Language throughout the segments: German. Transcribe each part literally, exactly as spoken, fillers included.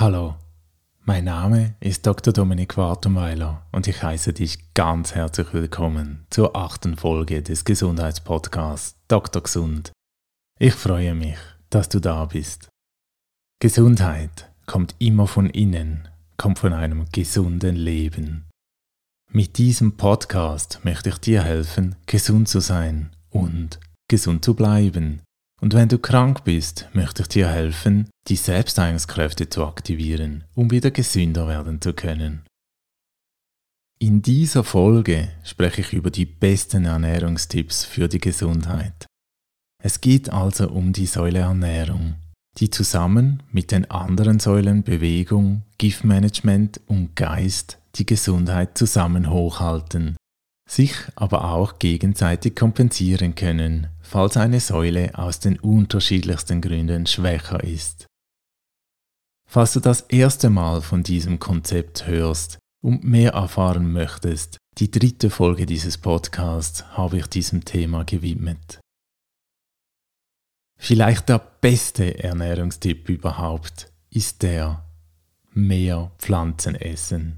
Hallo, mein Name ist Doktor Dominik Wartenweiler und ich heiße dich ganz herzlich willkommen zur achten Folge des Gesundheitspodcasts Doktor Gesund. Ich freue mich, dass du da bist. Gesundheit kommt immer von innen, kommt von einem gesunden Leben. Mit diesem Podcast möchte ich dir helfen, gesund zu sein und gesund zu bleiben. Und wenn du krank bist, möchte ich dir helfen, die Selbstheilungskräfte zu aktivieren, um wieder gesünder werden zu können. In dieser Folge spreche ich über die besten Ernährungstipps für die Gesundheit. Es geht also um die Säule Ernährung, die zusammen mit den anderen Säulen Bewegung, Giftmanagement und Geist die Gesundheit zusammen hochhalten, sich aber auch gegenseitig kompensieren können, falls eine Säule aus den unterschiedlichsten Gründen schwächer ist. Falls du das erste Mal von diesem Konzept hörst und mehr erfahren möchtest, die dritte Folge dieses Podcasts habe ich diesem Thema gewidmet. Vielleicht der beste Ernährungstipp überhaupt ist der: mehr Pflanzen essen.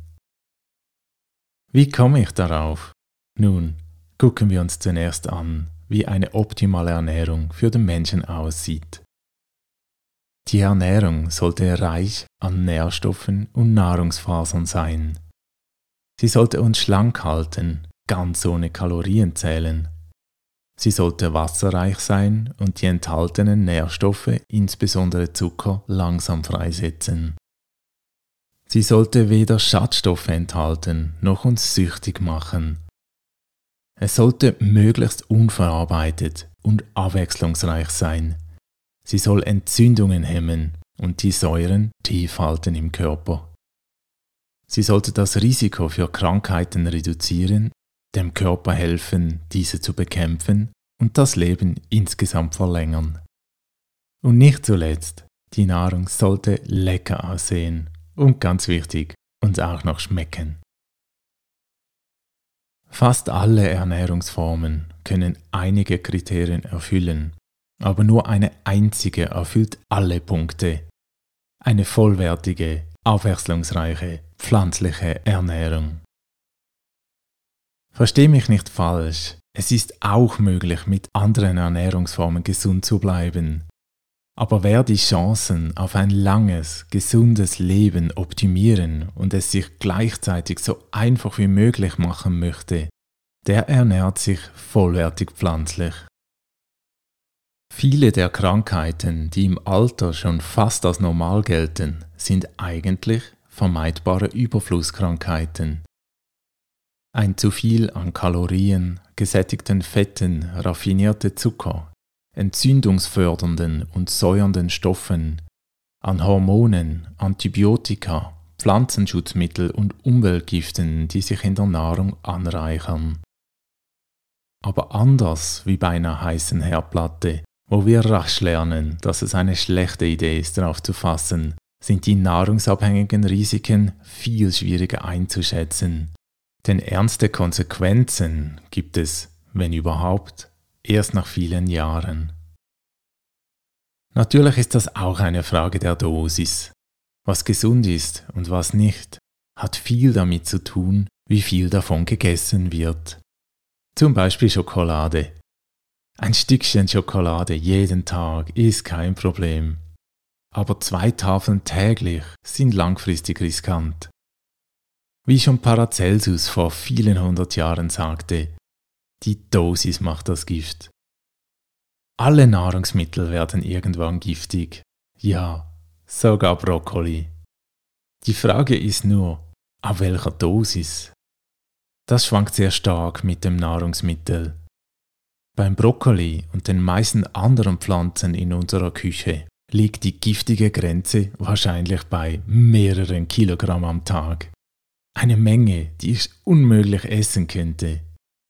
Wie komme ich darauf? Nun, gucken wir uns zunächst an, wie eine optimale Ernährung für den Menschen aussieht. Die Ernährung sollte reich an Nährstoffen und Nahrungsfasern sein. Sie sollte uns schlank halten, ganz ohne Kalorien zählen. Sie sollte wasserreich sein und die enthaltenen Nährstoffe, insbesondere Zucker, langsam freisetzen. Sie sollte weder Schadstoffe enthalten, noch uns süchtig machen. Es sollte möglichst unverarbeitet und abwechslungsreich sein. Sie soll Entzündungen hemmen und die Säuren tief halten im Körper. Sie sollte das Risiko für Krankheiten reduzieren, dem Körper helfen, diese zu bekämpfen und das Leben insgesamt verlängern. Und nicht zuletzt, die Nahrung sollte lecker aussehen und ganz wichtig, uns auch noch schmecken. Fast alle Ernährungsformen können einige Kriterien erfüllen, aber nur eine einzige erfüllt alle Punkte: eine vollwertige, abwechslungsreiche, pflanzliche Ernährung. Versteh mich nicht falsch, es ist auch möglich, mit anderen Ernährungsformen gesund zu bleiben. Aber wer die Chancen auf ein langes, gesundes Leben optimieren und es sich gleichzeitig so einfach wie möglich machen möchte, der ernährt sich vollwertig pflanzlich. Viele der Krankheiten, die im Alter schon fast als normal gelten, sind eigentlich vermeidbare Überflusskrankheiten. Ein zu viel an Kalorien, gesättigten Fetten, raffinierte Zucker, entzündungsfördernden und säuernden Stoffen, an Hormonen, Antibiotika, Pflanzenschutzmittel und Umweltgiften, die sich in der Nahrung anreichern. Aber anders wie bei einer heißen Herdplatte, wo wir rasch lernen, dass es eine schlechte Idee ist, darauf zu fassen, sind die nahrungsabhängigen Risiken viel schwieriger einzuschätzen. Denn ernste Konsequenzen gibt es, wenn überhaupt, erst nach vielen Jahren. Natürlich ist das auch eine Frage der Dosis. Was gesund ist und was nicht, hat viel damit zu tun, wie viel davon gegessen wird. Zum Beispiel Schokolade. Ein Stückchen Schokolade jeden Tag ist kein Problem. Aber zwei Tafeln täglich sind langfristig riskant. Wie schon Paracelsus vor vielen hundert Jahren sagte: Die Dosis macht das Gift. Alle Nahrungsmittel werden irgendwann giftig. Ja, sogar Brokkoli. Die Frage ist nur, ab welcher Dosis? Das schwankt sehr stark mit dem Nahrungsmittel. Beim Brokkoli und den meisten anderen Pflanzen in unserer Küche liegt die giftige Grenze wahrscheinlich bei mehreren Kilogramm am Tag. Eine Menge, die ich unmöglich essen könnte.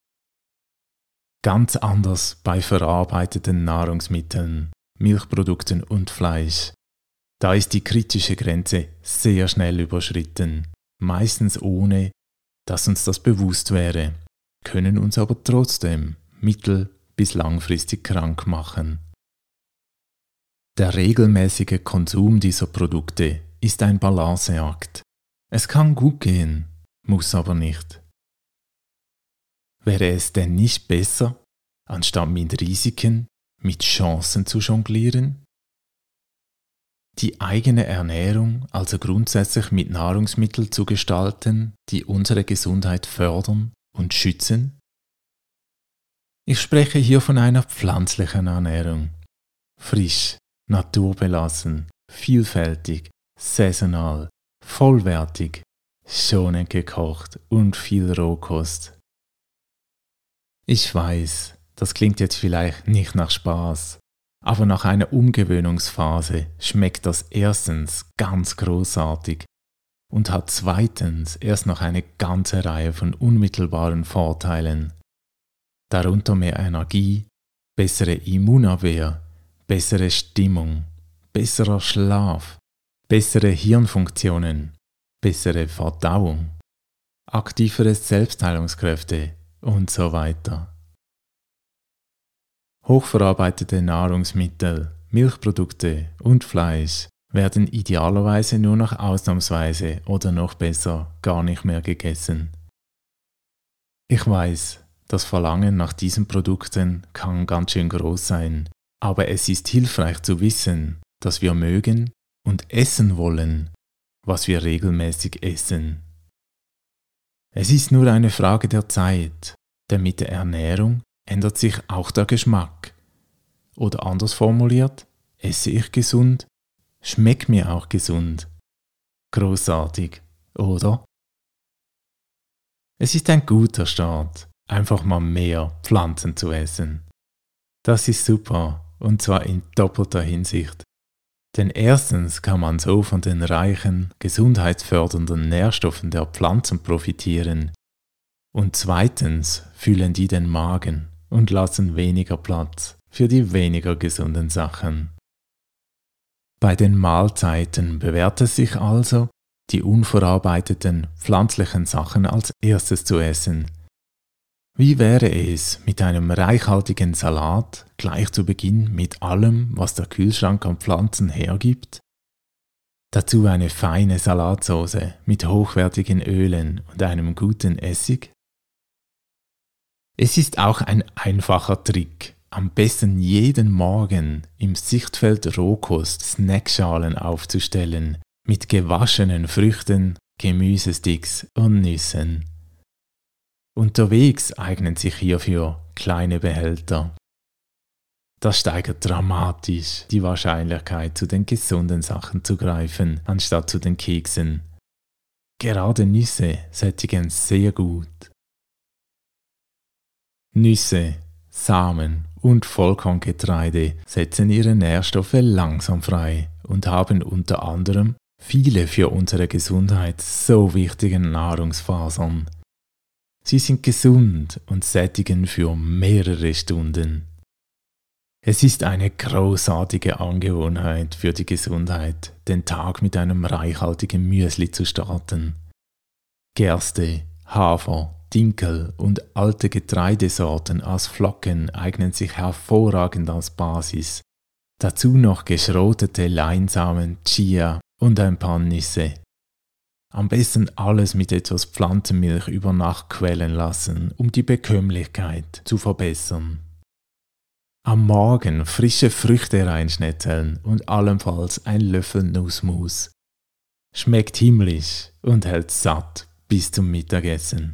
Ganz anders bei verarbeiteten Nahrungsmitteln, Milchprodukten und Fleisch. Da ist die kritische Grenze sehr schnell überschritten, meistens ohne, dass uns das bewusst wäre, können uns aber trotzdem mittel- bis langfristig krank machen. Der regelmäßige Konsum dieser Produkte ist ein Balanceakt. Es kann gut gehen, muss aber nicht. Wäre es denn nicht besser, anstatt mit Risiken, mit Chancen zu jonglieren? Die eigene Ernährung also grundsätzlich mit Nahrungsmitteln zu gestalten, die unsere Gesundheit fördern und schützen? Ich spreche hier von einer pflanzlichen Ernährung. Frisch, naturbelassen, vielfältig, saisonal, vollwertig, schonend gekocht und viel Rohkost. Ich weiß, das klingt jetzt vielleicht nicht nach Spaß, aber nach einer Umgewöhnungsphase schmeckt das erstens ganz großartig und hat zweitens erst noch eine ganze Reihe von unmittelbaren Vorteilen. Darunter mehr Energie, bessere Immunabwehr, bessere Stimmung, besserer Schlaf, bessere Hirnfunktionen, bessere Verdauung, aktivere Selbstheilungskräfte und so weiter. Hochverarbeitete Nahrungsmittel, Milchprodukte und Fleisch werden idealerweise nur noch ausnahmsweise oder noch besser gar nicht mehr gegessen. Ich weiß, das Verlangen nach diesen Produkten kann ganz schön groß sein, aber es ist hilfreich zu wissen, dass wir mögen und essen wollen, was wir regelmäßig essen. Es ist nur eine Frage der Zeit, denn mit der Ernährung ändert sich auch der Geschmack. Oder anders formuliert, esse ich gesund, schmeckt mir auch gesund. Großartig, oder? Es ist ein guter Start, einfach mal mehr Pflanzen zu essen. Das ist super, und zwar in doppelter Hinsicht. Denn erstens kann man so von den reichen, gesundheitsfördernden Nährstoffen der Pflanzen profitieren. Und zweitens füllen die den Magen und lassen weniger Platz für die weniger gesunden Sachen. Bei den Mahlzeiten bewährt es sich also, die unverarbeiteten pflanzlichen Sachen als erstes zu essen. Wie wäre es mit einem reichhaltigen Salat gleich zu Beginn mit allem, was der Kühlschrank an Pflanzen hergibt? Dazu eine feine Salatsauce mit hochwertigen Ölen und einem guten Essig? Es ist auch ein einfacher Trick, am besten jeden Morgen im Sichtfeld Rohkost Snackschalen aufzustellen mit gewaschenen Früchten, Gemüsesticks und Nüssen. Unterwegs eignen sich hierfür kleine Behälter. Das steigert dramatisch die Wahrscheinlichkeit, zu den gesunden Sachen zu greifen, anstatt zu den Keksen. Gerade Nüsse sättigen sehr gut. Nüsse, Samen und Vollkorngetreide setzen ihre Nährstoffe langsam frei und haben unter anderem viele für unsere Gesundheit so wichtigen Nahrungsfasern. Sie sind gesund und sättigen für mehrere Stunden. Es ist eine großartige Angewohnheit für die Gesundheit, den Tag mit einem reichhaltigen Müsli zu starten. Gerste, Hafer, Dinkel und alte Getreidesorten aus Flocken eignen sich hervorragend als Basis. Dazu noch geschrotete Leinsamen, Chia und ein paar Nüsse. Am besten alles mit etwas Pflanzenmilch über Nacht quellen lassen, um die Bekömmlichkeit zu verbessern. Am Morgen frische Früchte reinschnetzeln und allenfalls ein Löffel Nussmus. Schmeckt himmlisch und hält satt bis zum Mittagessen.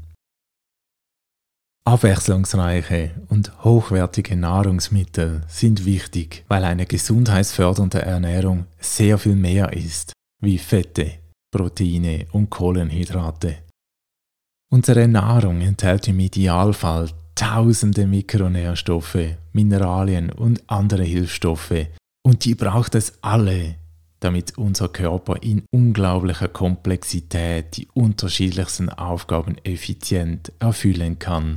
Abwechslungsreiche und hochwertige Nahrungsmittel sind wichtig, weil eine gesundheitsfördernde Ernährung sehr viel mehr ist, wie Fette, Proteine und Kohlenhydrate. Unsere Nahrung enthält im Idealfall tausende Mikronährstoffe, Mineralien und andere Hilfsstoffe und die braucht es alle, damit unser Körper in unglaublicher Komplexität die unterschiedlichsten Aufgaben effizient erfüllen kann.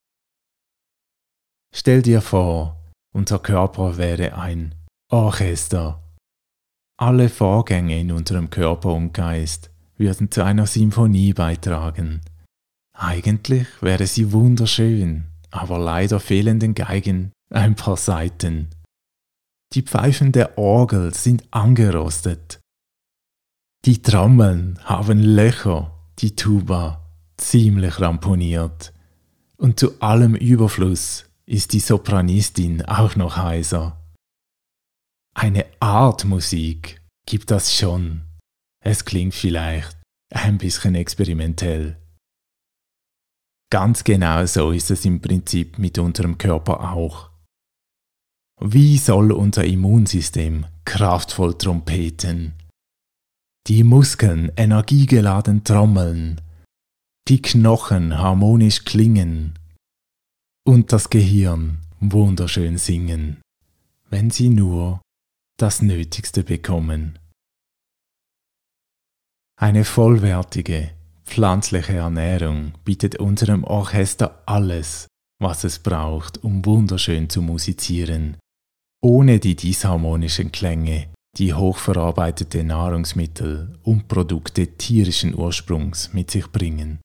Stell dir vor, unser Körper wäre ein Orchester. Alle Vorgänge in unserem Körper und Geist würden zu einer Symphonie beitragen. Eigentlich wäre sie wunderschön, aber leider fehlen den Geigen ein paar Saiten. Die Pfeifen der Orgel sind angerostet. Die Trommeln haben Löcher, die Tuba ziemlich ramponiert. Und zu allem Überfluss ist die Sopranistin auch noch heiser. Eine Art Musik gibt das schon. Es klingt vielleicht ein bisschen experimentell. Ganz genau so ist es im Prinzip mit unserem Körper auch. Wie soll unser Immunsystem kraftvoll trompeten? Die Muskeln energiegeladen trommeln, die Knochen harmonisch klingen und das Gehirn wunderschön singen, wenn sie nur das Nötigste bekommen. Eine vollwertige, pflanzliche Ernährung bietet unserem Orchester alles, was es braucht, um wunderschön zu musizieren, ohne die disharmonischen Klänge, die hochverarbeitete Nahrungsmittel und Produkte tierischen Ursprungs mit sich bringen.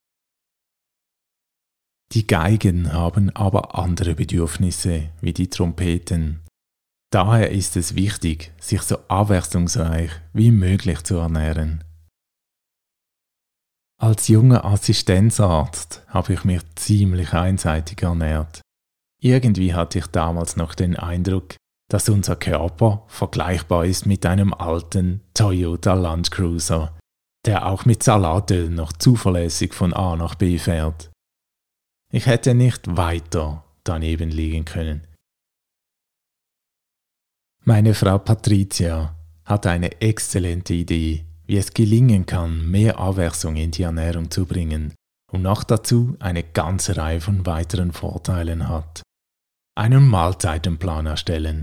Die Geigen haben aber andere Bedürfnisse wie die Trompeten. Daher ist es wichtig, sich so abwechslungsreich wie möglich zu ernähren. Als junger Assistenzarzt habe ich mich ziemlich einseitig ernährt. Irgendwie hatte ich damals noch den Eindruck, dass unser Körper vergleichbar ist mit einem alten Toyota Land Cruiser, der auch mit Salatöl noch zuverlässig von A nach B fährt. Ich hätte nicht weiter daneben liegen können. Meine Frau Patricia hat eine exzellente Idee, wie es gelingen kann, mehr Abwechslung in die Ernährung zu bringen und noch dazu eine ganze Reihe von weiteren Vorteilen hat. Einen Mahlzeitenplan erstellen.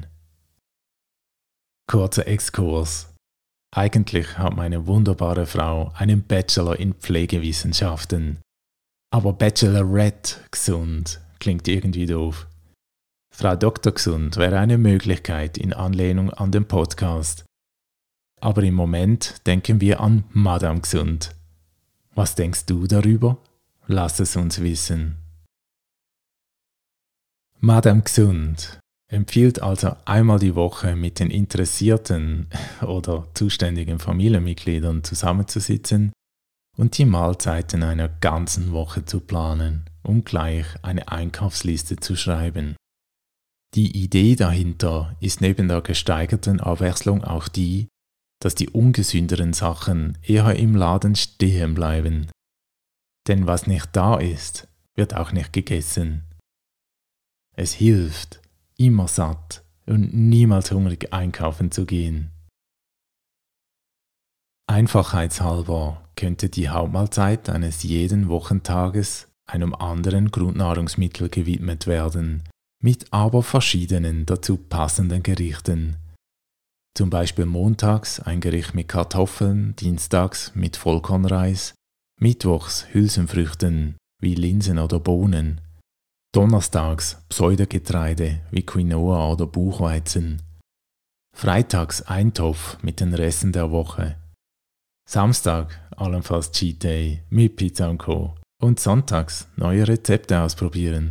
Kurzer Exkurs. Eigentlich hat meine wunderbare Frau einen Bachelor in Pflegewissenschaften. Aber Bachelorette gesund klingt irgendwie doof. Frau Doktor Gesund wäre eine Möglichkeit in Anlehnung an den Podcast. Aber im Moment denken wir an Madame Gesund. Was denkst du darüber? Lass es uns wissen. Madame Gesund empfiehlt also einmal die Woche mit den interessierten oder zuständigen Familienmitgliedern zusammenzusitzen und die Mahlzeiten einer ganzen Woche zu planen, um gleich eine Einkaufsliste zu schreiben. Die Idee dahinter ist neben der gesteigerten Abwechslung auch die, dass die ungesünderen Sachen eher im Laden stehen bleiben. Denn was nicht da ist, wird auch nicht gegessen. Es hilft, immer satt und niemals hungrig einkaufen zu gehen. Einfachheitshalber könnte die Hauptmahlzeit eines jeden Wochentages einem anderen Grundnahrungsmittel gewidmet werden, mit aber verschiedenen dazu passenden Gerichten. Zum Beispiel montags ein Gericht mit Kartoffeln, dienstags mit Vollkornreis, mittwochs Hülsenfrüchten wie Linsen oder Bohnen, donnerstags Pseudogetreide wie Quinoa oder Buchweizen, freitags Eintopf mit den Resten der Woche, Samstag allenfalls Cheat Day mit Pizza und Co. und sonntags neue Rezepte ausprobieren.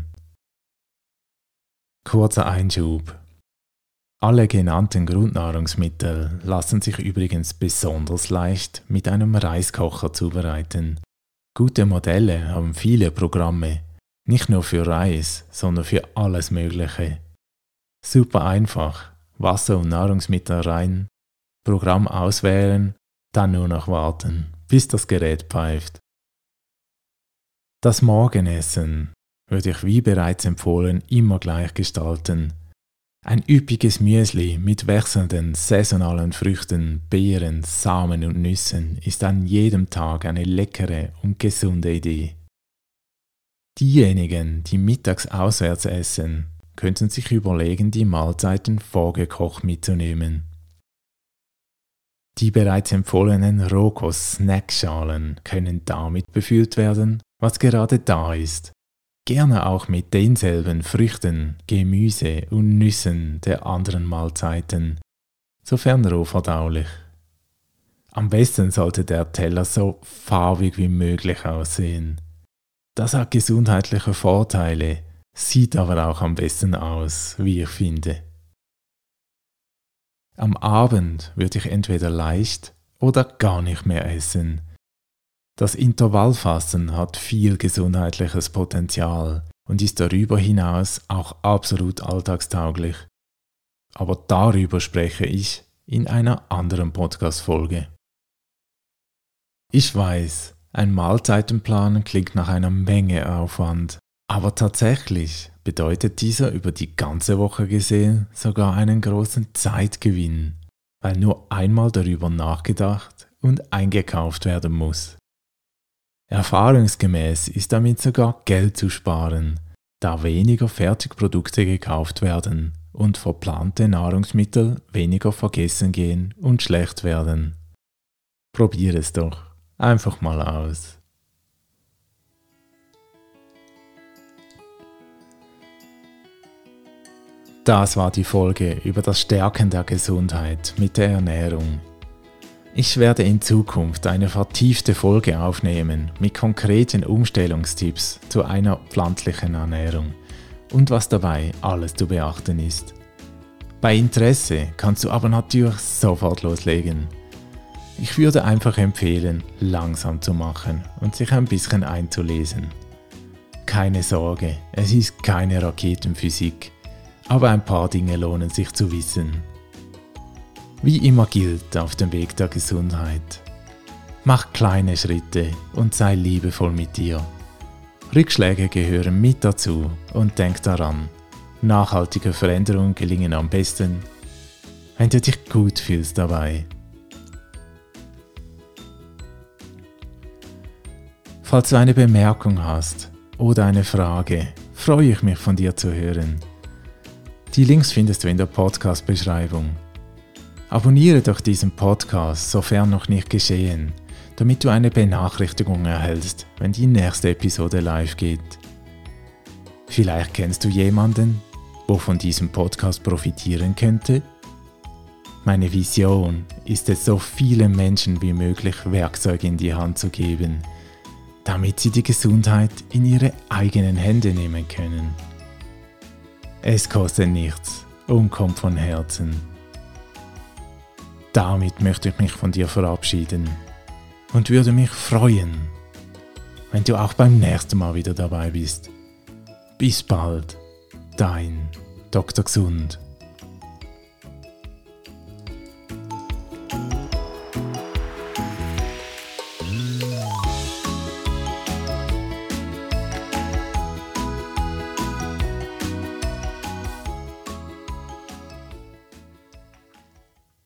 Kurzer Einschub. Alle genannten Grundnahrungsmittel lassen sich übrigens besonders leicht mit einem Reiskocher zubereiten. Gute Modelle haben viele Programme, nicht nur für Reis, sondern für alles Mögliche. Super einfach, Wasser und Nahrungsmittel rein, Programm auswählen, dann nur noch warten, bis das Gerät pfeift. Das Morgenessen würde ich wie bereits empfohlen immer gleich gestalten. Ein üppiges Müsli mit wechselnden saisonalen Früchten, Beeren, Samen und Nüssen ist an jedem Tag eine leckere und gesunde Idee. Diejenigen, die mittags auswärts essen, könnten sich überlegen, die Mahlzeiten vorgekocht mitzunehmen. Die bereits empfohlenen Rohkost-Snackschalen können damit befüllt werden, was gerade da ist. Gerne auch mit denselben Früchten, Gemüse und Nüssen der anderen Mahlzeiten, sofern rohverdaulich. Am besten sollte der Teller so farbig wie möglich aussehen. Das hat gesundheitliche Vorteile, sieht aber auch am besten aus, wie ich finde. Am Abend würde ich entweder leicht oder gar nicht mehr essen. Das Intervallfasten hat viel gesundheitliches Potenzial und ist darüber hinaus auch absolut alltagstauglich. Aber darüber spreche ich in einer anderen Podcast-Folge. Ich weiß, ein Mahlzeitenplan klingt nach einer Menge Aufwand, aber tatsächlich bedeutet dieser über die ganze Woche gesehen sogar einen großen Zeitgewinn, weil nur einmal darüber nachgedacht und eingekauft werden muss. Erfahrungsgemäß ist damit sogar Geld zu sparen, da weniger Fertigprodukte gekauft werden und verplante Nahrungsmittel weniger vergessen gehen und schlecht werden. Probier es doch einfach mal aus. Das war die Folge über das Stärken der Gesundheit mit der Ernährung. Ich werde in Zukunft eine vertiefte Folge aufnehmen mit konkreten Umstellungstipps zu einer pflanzlichen Ernährung und was dabei alles zu beachten ist. Bei Interesse kannst du aber natürlich sofort loslegen. Ich würde einfach empfehlen, langsam zu machen und sich ein bisschen einzulesen. Keine Sorge, es ist keine Raketenphysik, aber ein paar Dinge lohnen sich zu wissen. Wie immer gilt auf dem Weg der Gesundheit: Mach kleine Schritte und sei liebevoll mit dir. Rückschläge gehören mit dazu und denk daran, nachhaltige Veränderungen gelingen am besten, wenn du dich gut fühlst dabei. Falls du eine Bemerkung hast oder eine Frage, freue ich mich von dir zu hören. Die Links findest du in der Podcast-Beschreibung. Abonniere doch diesen Podcast, sofern noch nicht geschehen, damit du eine Benachrichtigung erhältst, wenn die nächste Episode live geht. Vielleicht kennst du jemanden, der von diesem Podcast profitieren könnte? Meine Vision ist es, so vielen Menschen wie möglich Werkzeuge in die Hand zu geben, damit sie die Gesundheit in ihre eigenen Hände nehmen können. Es kostet nichts und kommt von Herzen. Damit möchte ich mich von dir verabschieden und würde mich freuen, wenn du auch beim nächsten Mal wieder dabei bist. Bis bald, dein Doktor Gesund.